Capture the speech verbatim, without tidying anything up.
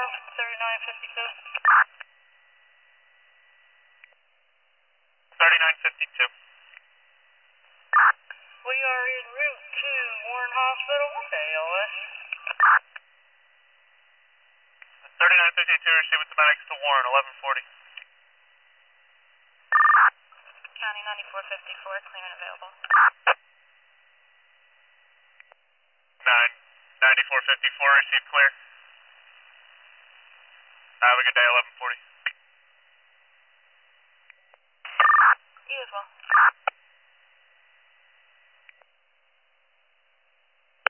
thirty-nine fifty-two. thirty-nine fifty-two. We are en route to Warren Hospital. What's A O S? thirty-nine fifty-two, receive with automatics to Warren, eleven forty. County ninety-four fifty-four, clear and available. nine ninety-four fifty-four, receive clear. Have a good day, eleven forty. You as well.